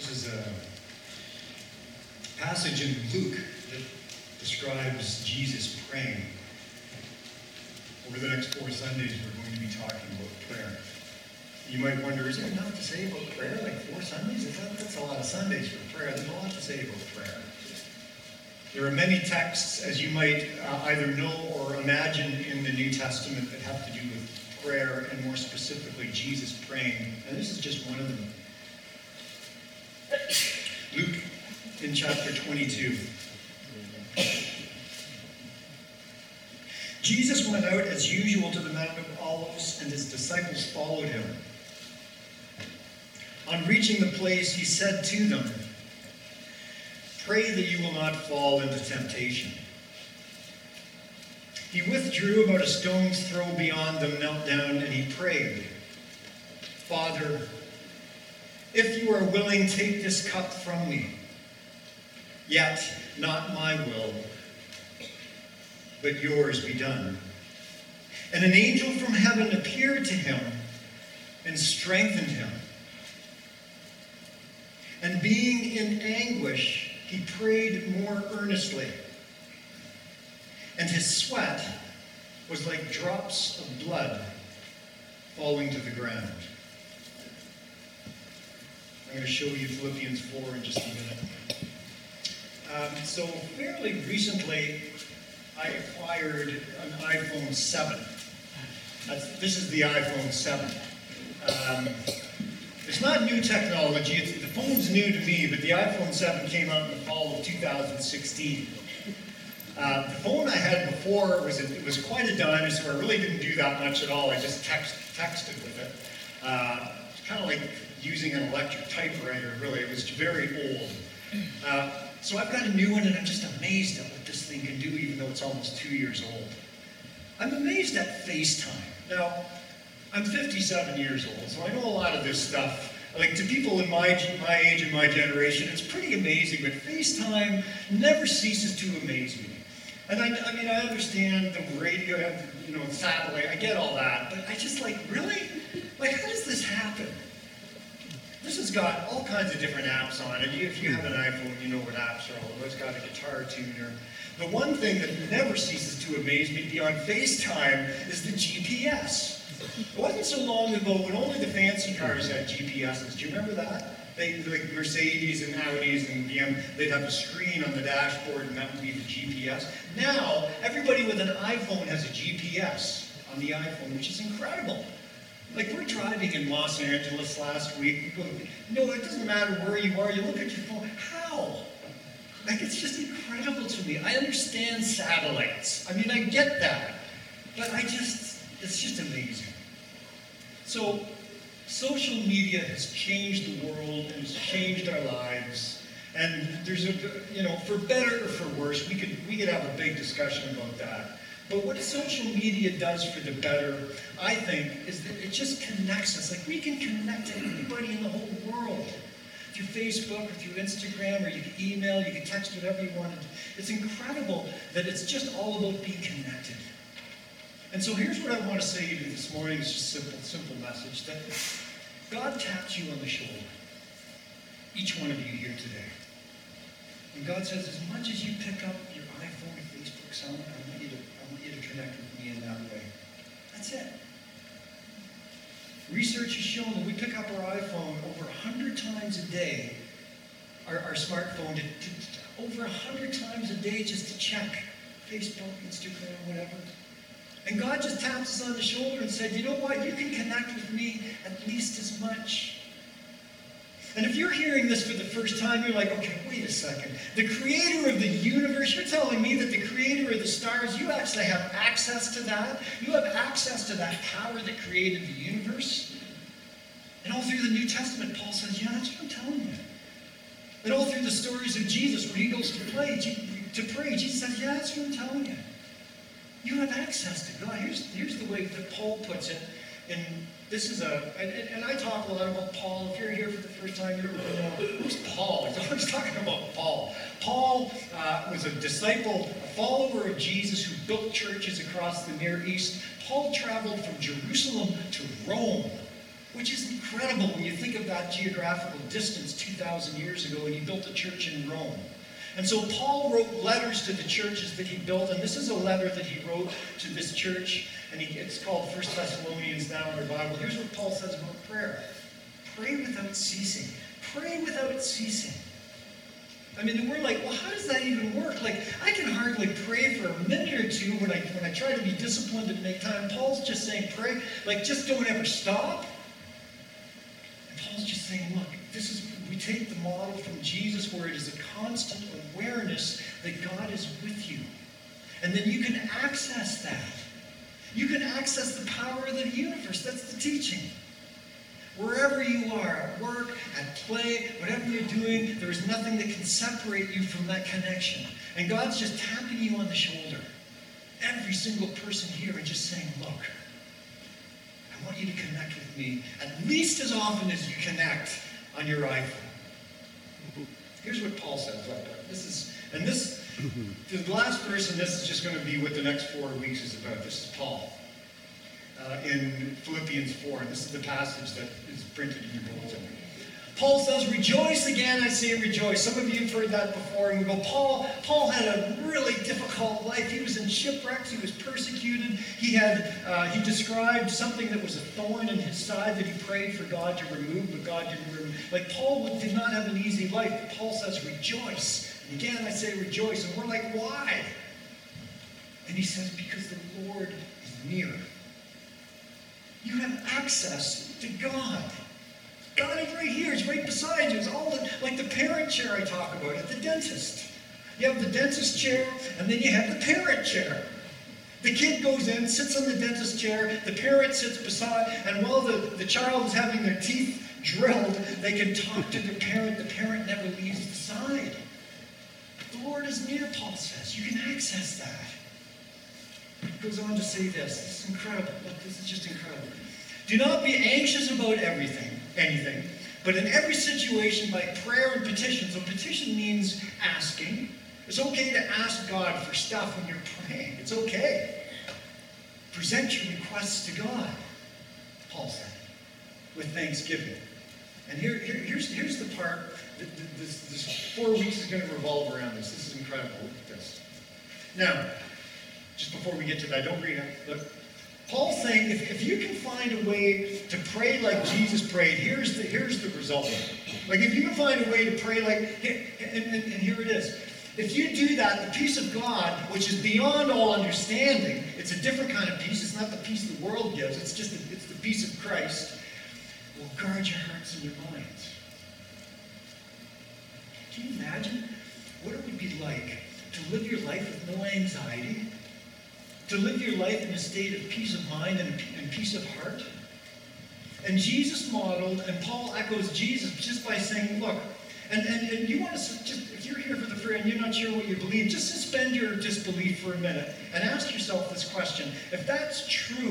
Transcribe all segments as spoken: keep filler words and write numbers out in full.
This is a passage in Luke that describes Jesus praying. Over the next four Sundays, we're going to be talking about prayer. You might wonder, is there enough to say about prayer? Like four Sundays? That's a lot of Sundays for prayer. There's a lot to say about prayer. There are many texts, as you might uh, either know or imagine in the New Testament, that have to do with prayer, and more specifically, Jesus praying. And this is just one of them. Luke in chapter twenty-two. Jesus went out as usual to the Mount of Olives, and his disciples followed him. On reaching the place, he said to them, "Pray that you will not fall into temptation." He withdrew about a stone's throw beyond them, knelt down, and he prayed, "Father, if you are willing, take this cup from me. Yet not my will, but yours be done." And an angel from heaven appeared to him and strengthened him. And being in anguish, he prayed more earnestly. And his sweat was like drops of blood falling to the ground. I'm going to show you Philippians four in just a minute. Um, so fairly recently, I acquired an iPhone seven. That's, this is the iPhone seven. Um, it's not new technology. It's, the phone's new to me, but the iPhone seven came out in the fall of two thousand sixteen. Uh, the phone I had before was a, it was quite a dinosaur. I really didn't do that much at all. I just text, texted with it. Uh, it's kind of like using an electric typewriter, really. It was very old. Uh, so I've got a new one, and I'm just amazed at what this thing can do, even though it's almost two years old. I'm amazed at FaceTime. Now, I'm fifty-seven years old, so I know a lot of this stuff. Like, to people in my, my age and my generation, it's pretty amazing, but FaceTime never ceases to amaze me. And I, I mean, I understand the radio, you know, satellite, I get all that, but I just like, really? Like, how does this happen? This has got all kinds of different apps on it. If you have an iPhone, you know what apps are all about. It's got a guitar tuner. The one thing that never ceases to amaze me beyond FaceTime is the G P S. It wasn't so long ago when only the fancy cars had G P Ses. Do you remember that? They, like Mercedes and Audis and B M, they'd have a screen on the dashboard, and that would be the G P S. Now, everybody with an iPhone has a G P S on the iPhone, which is incredible. Like, we're driving in Los Angeles last week. No, it doesn't matter where you are. You look at your phone. How? Like, it's just incredible to me. I understand satellites. I mean, I get that. But I just, it's just amazing. So, social media has changed the world and has changed our lives. And there's a, you know, for better or for worse, we could, we could have a big discussion about that. But what social media does for the better, I think, is that it just connects us. Like, we can connect to anybody in the whole world. Through Facebook or through Instagram, or you can email, you can text, whatever you want. It's incredible that it's just all about being connected. And so here's what I want to say to you this morning. It's just a simple, simple message. That God taps you on the shoulder. Each one of you here today. And God says, as much as you pick up your iPhone or Facebook, someone, I want you to I want you to connect with me in that way. That's it. Research has shown that we pick up our iPhone over one hundred times a day, our, our smartphone, to, to, to, over one hundred times a day just to check Facebook, Instagram, whatever. And God just taps us on the shoulder and said, you know what, you can connect with me at least as much. And if you're hearing this for the first time, you're like, okay, wait a second. The creator of the universe, you're telling me that the creator of the stars, you actually have access to that? You have access to that power that created the universe? And all through the New Testament, Paul says, yeah, that's what I'm telling you. And all through the stories of Jesus, when he goes to pray, to pray, Jesus says, yeah, that's what I'm telling you. You have access to God. Here's, here's the way that Paul puts it. And this is a, and, and I talk a lot about Paul. If you're here for the first time, you're going, oh, who's Paul? He's always talking about Paul. Paul uh, was a disciple, a follower of Jesus who built churches across the Near East. Paul traveled from Jerusalem to Rome. which is incredible when you think of that geographical distance two thousand years ago, and he built a church in Rome. And so Paul wrote letters to the churches that he built, and this is a letter that he wrote to this church, and he, it's called First Thessalonians now in our Bible. Here's what Paul says about prayer. Pray without ceasing. Pray without ceasing. I mean, we're like, well, how does that even work? Like, I can hardly pray for a minute or two when I when I try to be disciplined and make time. Paul's just saying, pray, like, just don't ever stop. And Paul's just saying, look, this is, we take the model from Jesus where it is a constant awareness that God is with you. And then you can access that. You can access the power of the universe. That's the teaching. Wherever you are, at work, at play, whatever you're doing, there is nothing that can separate you from that connection. And God's just tapping you on the shoulder. Every single person here and just saying, look, I want you to connect with me at least as often as you connect on your iPhone. Here's what Paul says. Look, this is, and this, the last verse, and this is just going to be what the next four weeks is about. This is Paul. Uh, in Philippians four, and this is the passage that is printed in your bulletin. Paul says, rejoice again, I say rejoice. Some of you have heard that before, and we go, Paul, Paul had a really difficult life. He was in shipwrecks, he was persecuted. He had, uh, he described something that was a thorn in his side that he prayed for God to remove, but God didn't remove. Like, Paul did not have an easy life, but Paul says, rejoice. And again, I say rejoice, and we're like, why? And he says, because the Lord is near. You have access to God. God is right here. He's right beside you. It's all the, like the parent chair I talk about at the dentist. You have the dentist chair, and then you have the parent chair. The kid goes in, sits on the dentist chair, the parent sits beside, and while the, the child is having their teeth drilled, they can talk to their parent. The parent never leaves the side. The Lord is near, Paul says. You can access that. It goes on to say this. This is incredible. Look, this is just incredible. Do not be anxious about everything, anything, but in every situation by prayer and petition. So petition means asking. It's okay to ask God for stuff when you're praying. It's okay. Present your requests to God, Paul said, with thanksgiving. And here, here here's, here's the part that this, this four weeks is going to revolve around this. This is incredible. Look at this. Now, just before we get to that, don't read it. Look, Paul's saying if, if you can find a way to pray like Jesus prayed, here's the here's the result. Like if you can find a way to pray like, and, and, and here it is. If you do that, the peace of God, which is beyond all understanding, it's a different kind of peace. It's not the peace the world gives. It's just the, it's the peace of Christ. Will guard your hearts and your minds. Can you imagine what it would be like to live your life with no anxiety? To live your life in a state of peace of mind and, and peace of heart? And Jesus modeled, and Paul echoes Jesus just by saying, look, and, and, and you want to, just if you're here for the free and you're not sure what you believe, just suspend your disbelief for a minute and ask yourself this question. If that's true,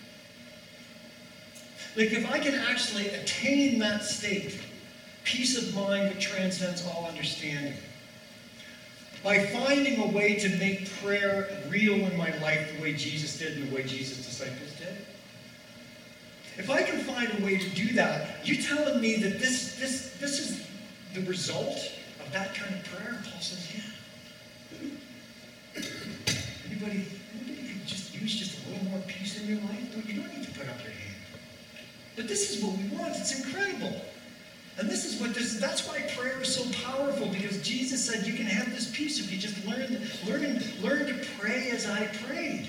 like if I can actually attain that state, peace of mind that transcends all understanding, by finding a way to make prayer real in my life the way Jesus did and the way Jesus' disciples did. If I can find a way to do that, you telling me that this, this, this is the result of that kind of prayer? And Paul says, yeah. Anybody, anybody could just use just a little more peace in your life? No, you don't need to put up your hand. But this is what we want. It's incredible. And this is what this, that's why prayer is so powerful, because Jesus said you can have this peace if you just learn, learn, learn to pray as I prayed.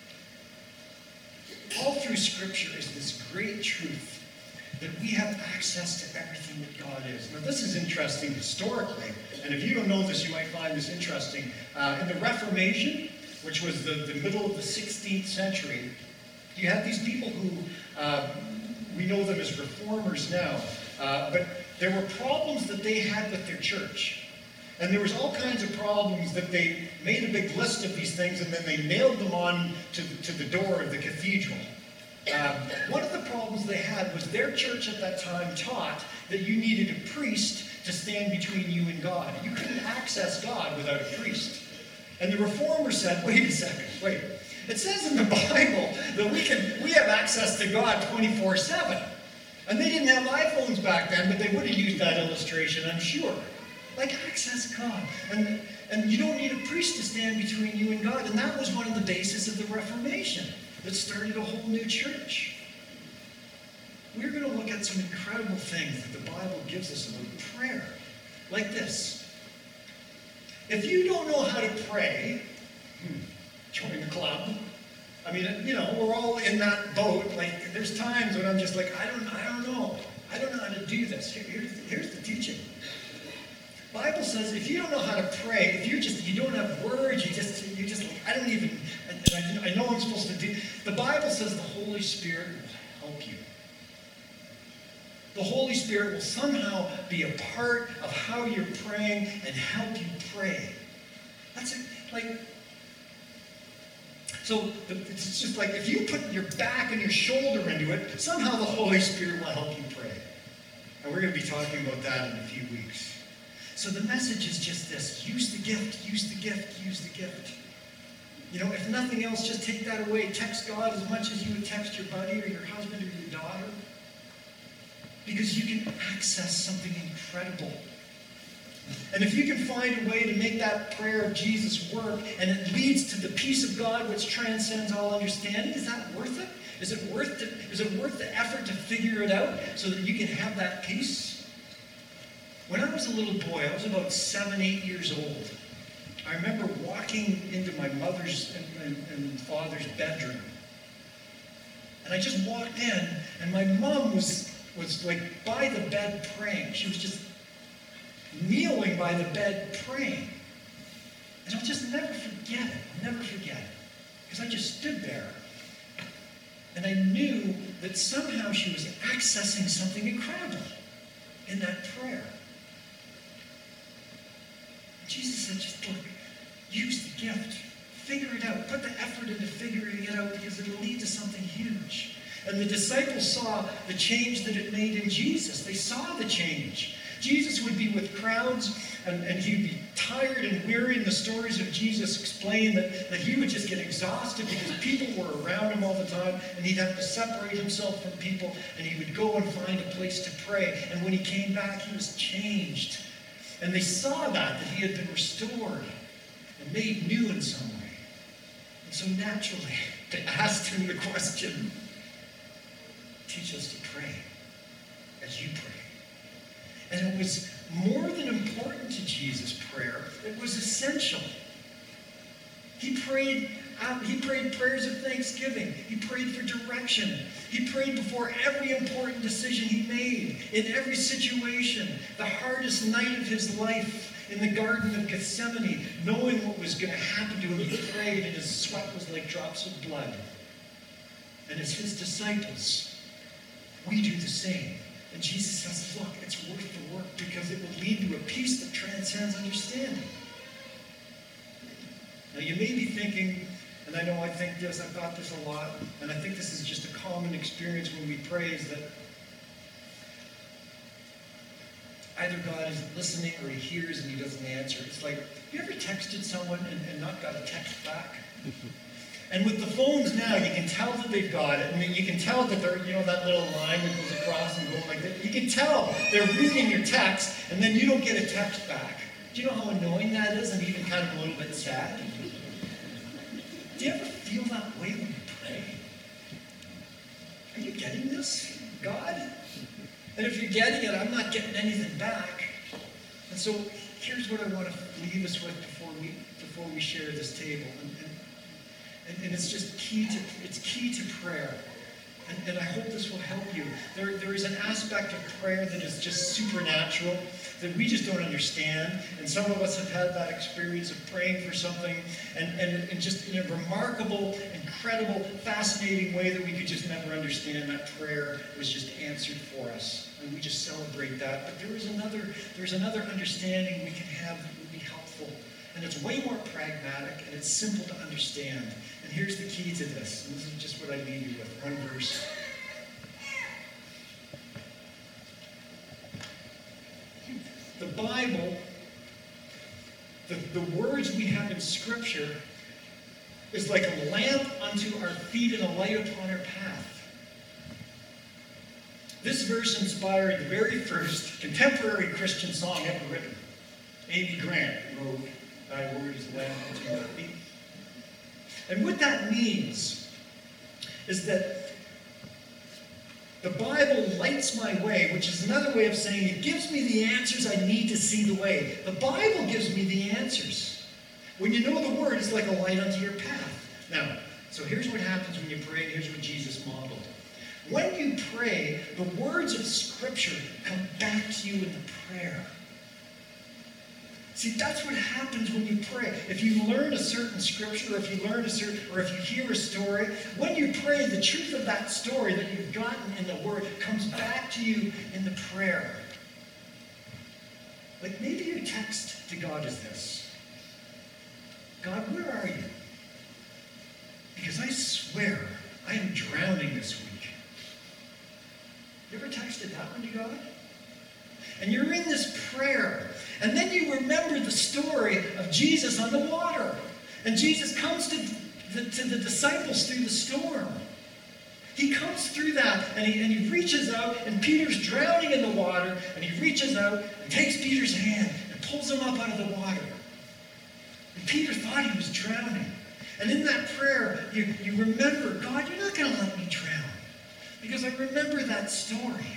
All through Scripture is this great truth that we have access to everything that God is. Now this is interesting historically, and if you don't know this, you might find this interesting. Uh, in the Reformation, which was the, the middle of the sixteenth century, you had these people who, uh, we know them as reformers now, uh, but there were problems that they had with their church. And there was all kinds of problems that they made a big list of these things and then they nailed them on to the, to the door of the cathedral. Um, one of the problems they had was their church at that time taught that you needed a priest to stand between you and God. You couldn't access God without a priest. And the reformer said, wait a second, wait. It says in the Bible that we can we have access to God twenty-four seven. And they didn't have iPhones back then, but they would have used that illustration, I'm sure. Like, access God. And, and you don't need a priest to stand between you and God. And that was one of the bases of the Reformation that started a whole new church. We're going to look at some incredible things that the Bible gives us about prayer. Like this. If you don't know how to pray, join the club. I mean, you know, we're all in that boat. Like, there's times when I'm just like, I don't, I don't know. I don't know how to do this. Here, here's, here's the teaching. The Bible says if you don't know how to pray, if you just, you don't have words, you just, you just, like, I don't even, and I, I know I'm supposed to do. The Bible says the Holy Spirit will help you. The Holy Spirit will somehow be a part of how you're praying and help you pray. That's it. Like. So it's just like if you put your back and your shoulder into it, somehow the Holy Spirit will help you pray. And we're going to be talking about that in a few weeks. So the message is just this. Use the gift, use the gift, use the gift. You know, if nothing else, just take that away. Text God as much as you would text your buddy or your husband or your daughter. Because you can access something incredible. And if you can find a way to make that prayer of Jesus work, and it leads to the peace of God which transcends all understanding, is that worth it? Is it worth it? Is it worth the effort to figure it out so that you can have that peace? When I was a little boy, I was about seven, eight years old. I remember walking into my mother's and, and, and father's bedroom. And I just walked in, and my mom was, was like by the bed praying. She was just kneeling by the bed praying. And I'll just never forget it. I'll never forget it. Because I just stood there. And I knew that somehow she was accessing something incredible in that prayer. And Jesus said, just look, use the gift. Figure it out. Put the effort into figuring it out because it'll lead to something huge. And the disciples saw the change that it made in Jesus. They saw the change. Jesus would be with crowds, and, and he'd be tired and weary, and the stories of Jesus explain that, that he would just get exhausted because people were around him all the time, and he'd have to separate himself from people, and he would go and find a place to pray. And when he came back, he was changed. And they saw that, that he had been restored and made new in some way. And so naturally, they asked him the question, teach us to pray as you pray. And it was more than important to Jesus' prayer. It was essential. He prayed, uh, he prayed prayers of thanksgiving. He prayed for direction. He prayed before every important decision he made, in every situation. The hardest night of his life in the Garden of Gethsemane, knowing what was going to happen to him, he prayed, and his sweat was like drops of blood. And as his disciples, we do the same. And Jesus says, look, it's worth the work because it will lead to a peace that transcends understanding. Now you may be thinking, and I know I think this, I've thought this a lot, and I think this is just a common experience when we pray, is that either God is listening or he hears and he doesn't answer. It's like, have you ever texted someone and, and not got a text back? And with the phones now, you can tell that they've got it. I mean, you can tell that they're, you know, that little line that goes across and going like that. You can tell they're reading your text, and then you don't get a text back. Do you know how annoying that is, and even kind of a little bit sad? Do you ever feel that way when you pray? Are you getting this, God? And if you're getting it, I'm not getting anything back. And so here's what I want to leave us with before we before we share this table. And, and, And, and it's just key to it's key to prayer. And, and I hope this will help you. There, there is an aspect of prayer that is just supernatural, that we just don't understand. And some of us have had that experience of praying for something, and, and, and just in a remarkable, incredible, fascinating way that we could just never understand, that prayer was just answered for us. And we just celebrate that. But there is another, there's another understanding we can have that would be helpful. And it's way more pragmatic, and it's simple to understand. And here's the key to this. And this is just what I leave you with. One verse. The Bible, the, the words we have in Scripture, is like a lamp unto our feet and a light upon our path. This verse inspired the very first contemporary Christian song ever written. Amy Grant wrote, "Thy word is a lamp unto our feet." And what that means is that the Bible lights my way, which is another way of saying it gives me the answers I need to see the way. The Bible gives me the answers. When you know the Word, it's like a light unto your path. Now, so here's what happens when you pray, and here's what Jesus modeled. When you pray, the words of Scripture come back to you in the prayer. See, that's what happens when you pray. If you learn a certain scripture, or if you learn a certain, or if you hear a story, when you pray, the truth of that story that you've gotten in the Word comes back to you in the prayer. Like maybe your text to God is this: God, where are you? Because I swear I am drowning this week. You ever texted that one to God? And you're in this prayer, and then you remember the story of Jesus on the water. And Jesus comes to the, to the disciples through the storm. He comes through that, and he, and he reaches out, and Peter's drowning in the water, and he reaches out and takes Peter's hand and pulls him up out of the water. And Peter thought he was drowning. And in that prayer, you, you remember, God, you're not going to let me drown, because I remember that story.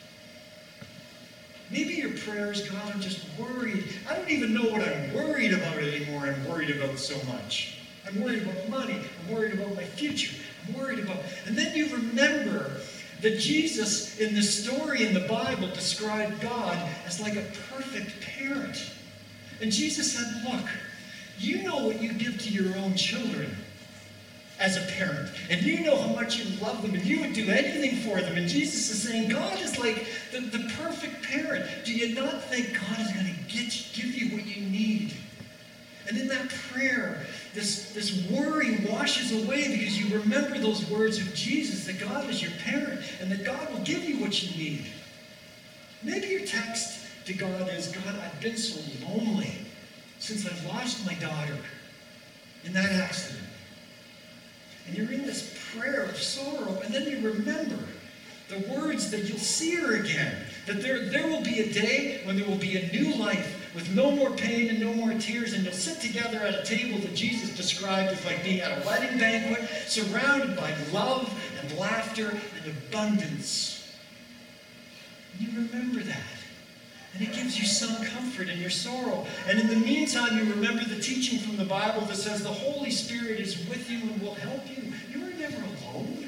Maybe your prayer is, God, I'm just worried. I don't even know what I'm worried about anymore. I'm worried about so much. I'm worried about money. I'm worried about my future. I'm worried about... And then you remember that Jesus, in the story in the Bible, described God as like a perfect parent. And Jesus said, look, you know what you give to your own children as a parent. And you know how much you love them, and you would do anything for them. And Jesus is saying, God is like the, the perfect parent. Do you not think God is going to get give you what you need? And in that prayer, this, this worry washes away because you remember those words of Jesus, that God is your parent, and that God will give you what you need. Maybe your text to God is, God, I've been so lonely since I've lost my daughter in that accident. And you're in this prayer of sorrow, and then you remember the words that you'll see her again. That there, there will be a day when there will be a new life with no more pain and no more tears, and you'll sit together at a table that Jesus described as like being at a wedding banquet, surrounded by love and laughter and abundance. And you remember that. And it gives you some comfort in your sorrow. And in the meantime, you remember the teaching from the Bible that says the Holy Spirit is with you and will help you. You are never alone.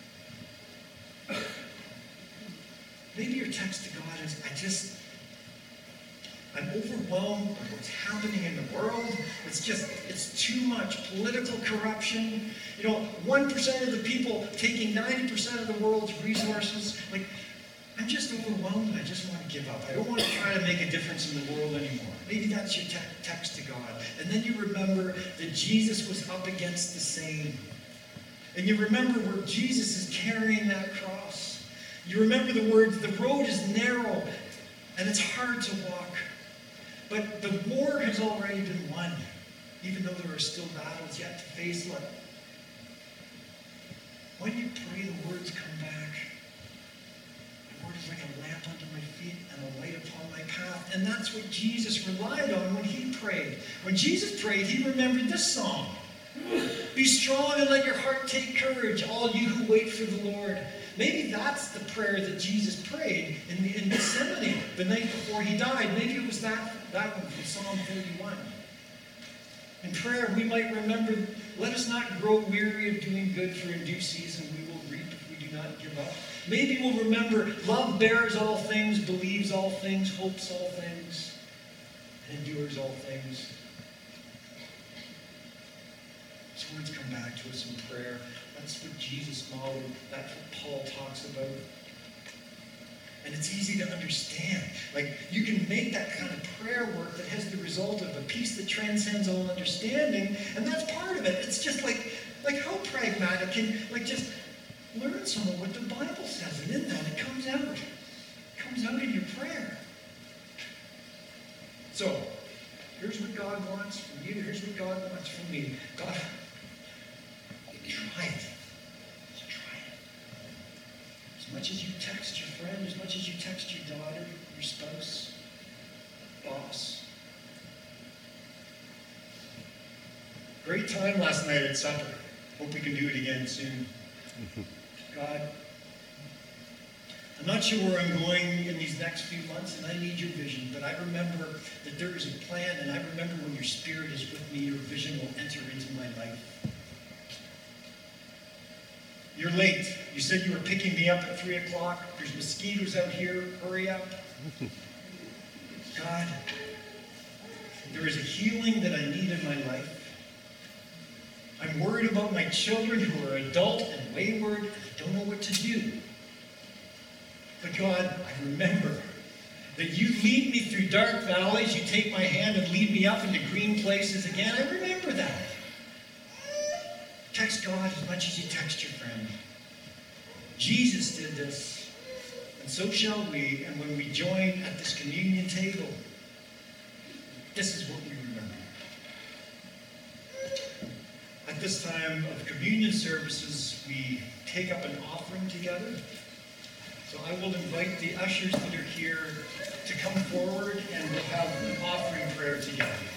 Maybe your text to God is, I just, I'm overwhelmed by what's happening in the world. It's just, it's too much political corruption. You know, one percent of the people taking ninety percent of the world's resources. Like, I'm just overwhelmed. I just want to give up. I don't want to try to make a difference in the world anymore. Maybe that's your te- text to God. And then you remember that Jesus was up against the same. And you remember where Jesus is carrying that cross. You remember the words, the road is narrow and it's hard to walk. But the war has already been won, even though there are still battles yet to face. Look, when you pray, the words come back. Word is like a lamp unto my feet and a light upon my path. And that's what Jesus relied on when he prayed. When Jesus prayed, he remembered this song. Be strong and let your heart take courage, all you who wait for the Lord. Maybe that's the prayer that Jesus prayed in, the, in Gethsemane the night before he died. Maybe it was that, that one from Psalm thirty-one. In prayer, we might remember, let us not grow weary of doing good, for in due season we will reap if we do not give up. Maybe we'll remember, love bears all things, believes all things, hopes all things, and endures all things. These words come back to us in prayer. That's what Jesus modeled. That's what Paul talks about. And it's easy to understand. Like, you can make that kind of prayer work that has the result of a peace that transcends all understanding, and that's part of it. It's just like, like how pragmatic can, like, just learn some of what the Bible says, and in that it comes out. It comes out in your prayer. So, here's what God wants from you. Here's what God wants from me. God, try it. Just try it. As much as you text text your friend, as much as you text your daughter, your spouse, boss. Great time last night at supper. Hope we can do it again soon. God, I'm not sure where I'm going in these next few months, and I need your vision, but I remember that there is a plan, and I remember when your Spirit is with me, your vision will enter into my life. You're late. You said you were picking me up at three o'clock. There's mosquitoes out here. Hurry up. God, there is a healing that I need in my life. I'm worried about my children who are adult and wayward. I don't know what to do. But God, I remember that you lead me through dark valleys. You take my hand and lead me up into green places again. I remember that. Text God as much as you text your friend. Jesus did this, and so shall we. And when we join at this communion table, this is what we remember. At this time of communion services, we take up an offering together. So I will invite the ushers that are here to come forward, and we'll have an offering prayer together.